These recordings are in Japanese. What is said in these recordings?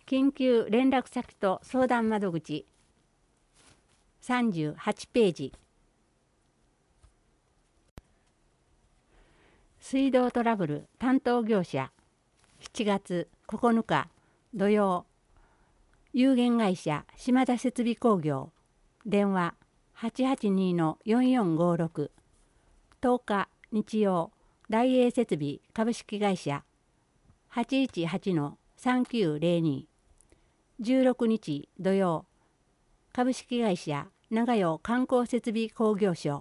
緊急連絡先と相談窓口38ページ。水道トラブル担当業者7月9日土曜。有限会社島田設備工業電話882-4456。10日日曜。大英設備株式会社818-3902。16日土曜。株式会社長代観光設備工業所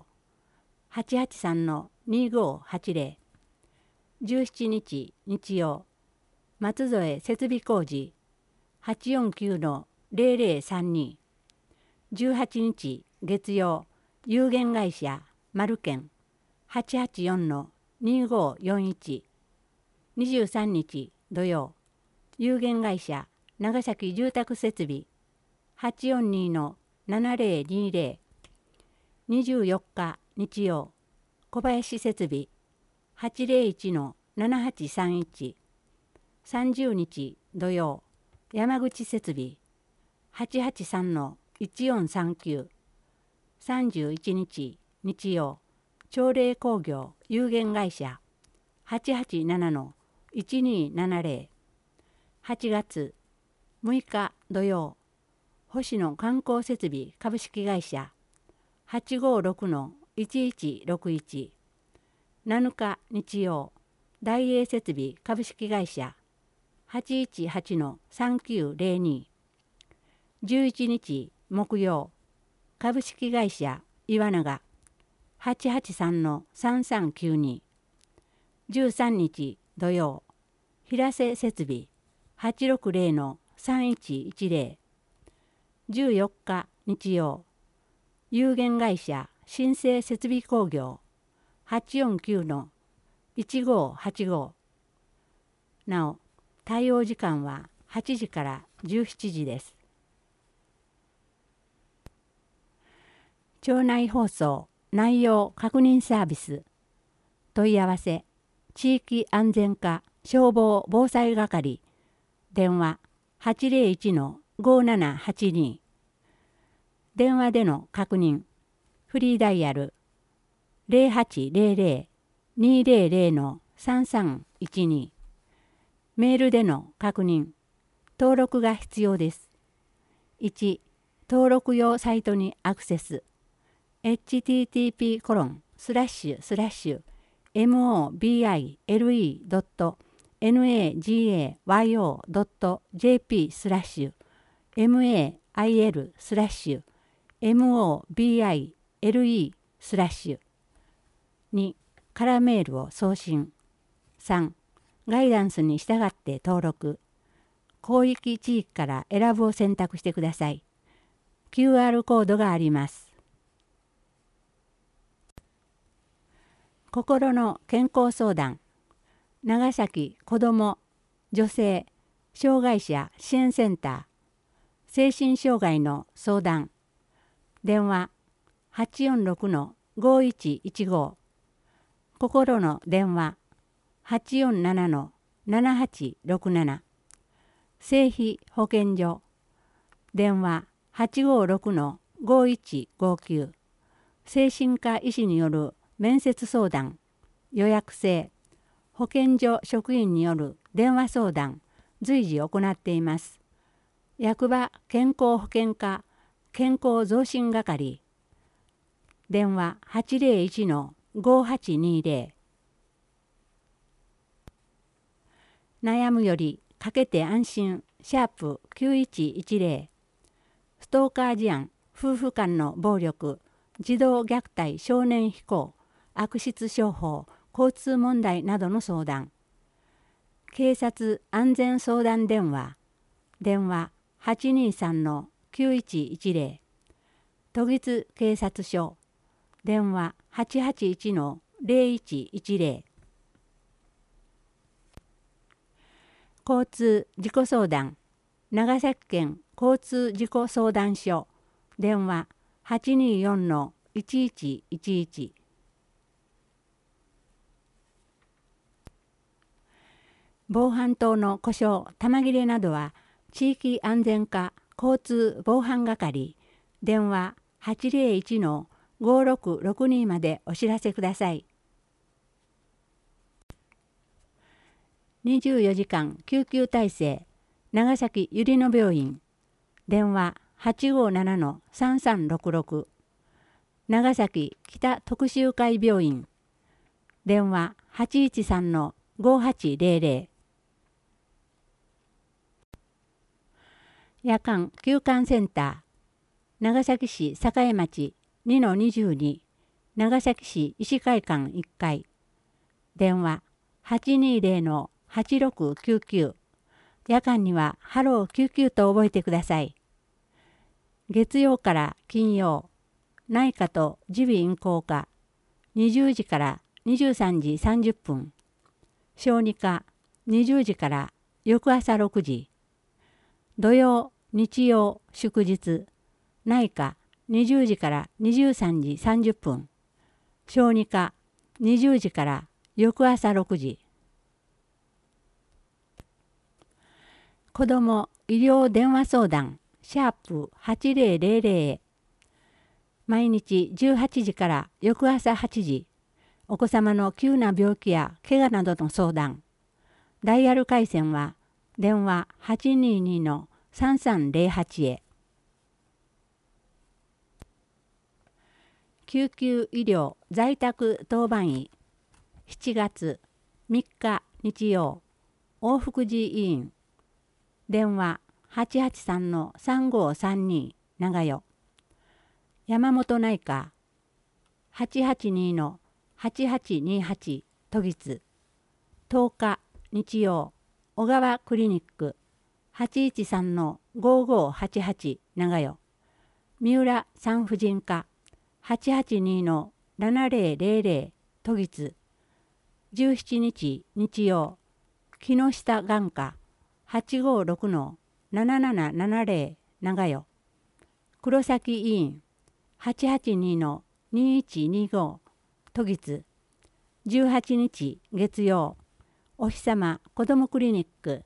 883-2580。17日日曜。松添設備工事849-0032。18日月曜。有限会社丸健884-2541。23日土曜。有限会社長崎住宅設備842-7020。24日日曜。小林設備801-7831。30日土曜。山口設備883-1439。31日日曜。朝礼工業有限会社887-1270。8月6日土曜。星野観光設備株式会社856-1161。7日日曜。大英設備株式会社818-3902。11日木曜。株式会社岩永883-3392。13日土曜。平瀬設備860-3110。14日日曜。有限会社新生設備工業849-1585。なお、対応時間は8時から17時です。町内放送内容確認サービス。問い合わせ地域安全課消防防災係電話801-5782。電話での確認フリーダイヤル0800-200-3312。メールでの確認登録が必要です。1、登録用サイトにアクセスhttp://mobile.negayo.jp/mail/mobile/2からメールを送信。3、ガイダンスに従って登録。広域地域から選ぶを選択してください。QR コードがあります。心の健康相談。長崎子ども女性障害者支援センター精神障害の相談。電話846-5115。心の電話847-7867。生費保健所電話856-5159。精神科医師による面接相談予約制。保健所職員による電話相談随時行っています。役場健康保険課健康増進係電話801-5820。悩むよりかけて安心#9110。ストーカー事案夫婦間の暴力児童虐待少年非行悪質商法交通問題などの相談。警察安全相談電話電話823-9110。都立警察署電話881-0110。交通事故相談長崎県交通事故相談所電話824-1111。防犯灯の故障、弾切れなどは地域安全課交通防犯係電話801-5662までお知らせください。24時間救急体制長崎ゆりの病院電話857-3366長崎北特集会病院電話813-5800夜間休館センター長崎市栄町 2-22 長崎市医師会館1階電話820-8699夜間にはハロー救急と覚えてください。月曜から金曜内科と耳鼻咽喉科20時から23時30分小児科20時から翌朝6時土曜日曜祝日内科20時から23時30分小児科20時から翌朝6時子ども医療電話相談#8000毎日18時から翌朝8時お子様の急な病気や怪我などの相談ダイヤル回線は電話822-3308へ救急医療在宅当番医7月3日日曜大福寺医院電話883-3532長与山本内科882-8828都立10日日曜小川クリニック813-5588長与三浦産婦人科882-7000都立17日日曜木下眼科856-7770長与黒崎医院882-2125都立18日月曜お日様子どもクリニック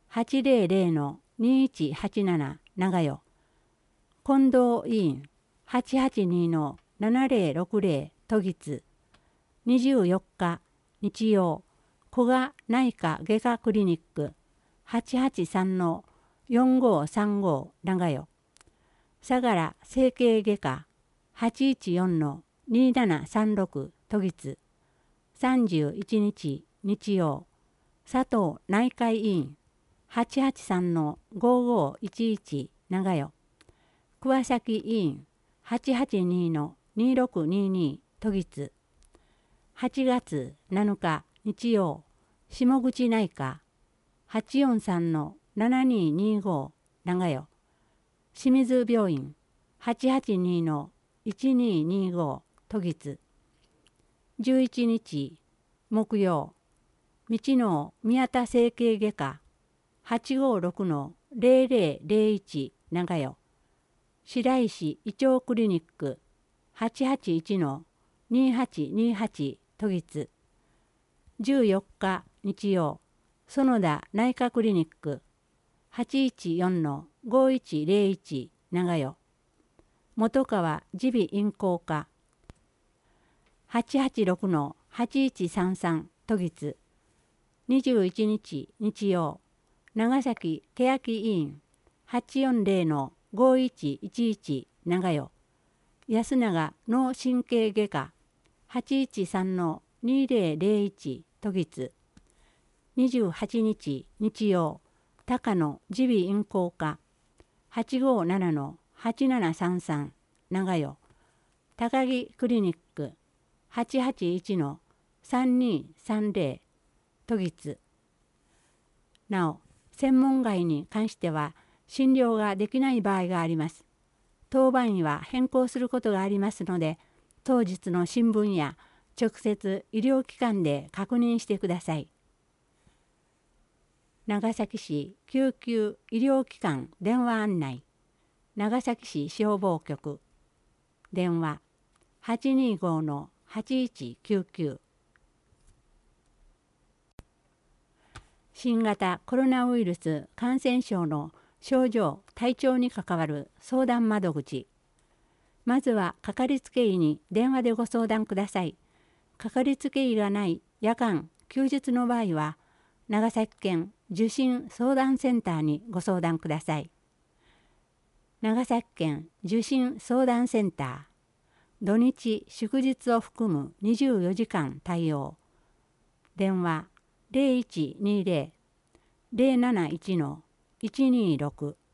800-2187長与近藤医院882-7060都立24日日曜古賀内科外科クリニック883-4535長与相良整形外科814-2736都立31日日曜佐藤内科医院883-5511長与桑崎医院882-2622都立8月7日日曜下口内科843-7225長与清水病院882-1225都立11日木曜道の宮田整形外科856-0001長与白石胃腸クリニック881-2828都立14日日曜園田内科クリニック814-5101長与本川耳鼻咽喉科886-8133都立21日日曜長崎欅医院840-5111長与安永脳神経外科813-2001都立28日日曜高野耳鼻咽喉科857-8733長与高木クリニック881-3230都立なお専門外に関しては診療ができない場合があります。当番医は変更することがありますので当日の新聞や直接医療機関で確認してください。長崎市救急医療機関電話案内長崎市消防局電話825-8199新型コロナウイルス感染症の症状・体調に関わる相談窓口。まずはかかりつけ医に電話でご相談ください。かかりつけ医がない夜間・休日の場合は、長崎県受診相談センターにご相談ください。長崎県受診相談センター。土日祝日を含む24時間対応。電話0120-071-126